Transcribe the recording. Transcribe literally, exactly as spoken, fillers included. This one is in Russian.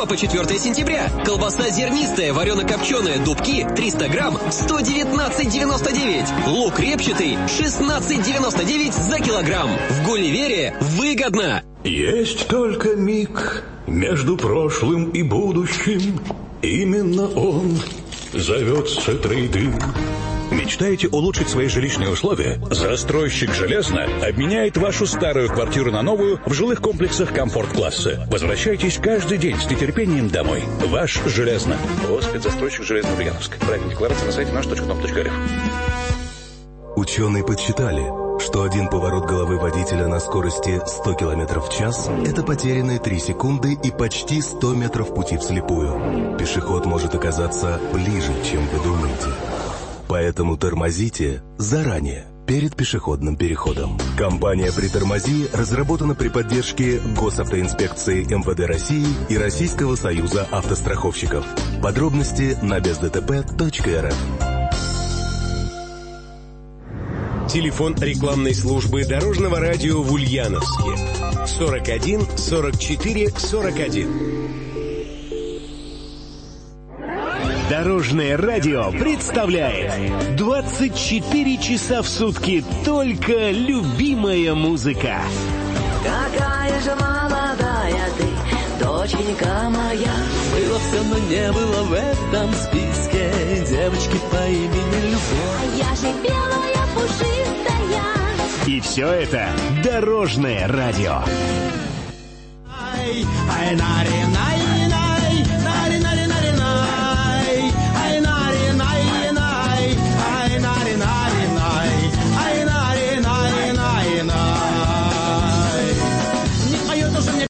первого по четвёртое сентября. Колбаса зернистая, варено-копченая, дубки триста грамм, сто девятнадцать девяносто девять. Лук репчатый шестнадцать девяносто девять за килограмм. В Гулливере выгодно. Есть только миг между прошлым и будущим. Именно он зовется трейд-ин. Мечтаете улучшить свои жилищные условия? Застройщик «Железно» обменяет вашу старую квартиру на новую в жилых комплексах комфорт-класса. Возвращайтесь каждый день с нетерпением домой. Ваш «Железно». ООО «Спецзастройщик Железно» Ульяновск. Правильная декларация на сайте наш точка ком точка эр эф. Ученые подсчитали, что один поворот головы водителя на скорости сто километров в час – это потерянные три секунды и почти сто метров пути вслепую. Пешеход может оказаться ближе, чем вы думаете. Поэтому тормозите заранее, перед пешеходным переходом. Компания «Притормози» разработана при поддержке Госавтоинспекции эм вэ дэ России и Российского союза автостраховщиков. Подробности на без дэ тэ пэ точка эр эф. Телефон рекламной службы Дорожного радио в Ульяновске. сорок один сорок четыре сорок один. Дорожное радио представляет двадцать четыре часа в сутки только любимая музыка. Какая же молодая ты, доченька моя. Было все, но не было в этом списке девочки по имени Любовь. А я же белая пушистая. И все это Дорожное радио. Ай, ай,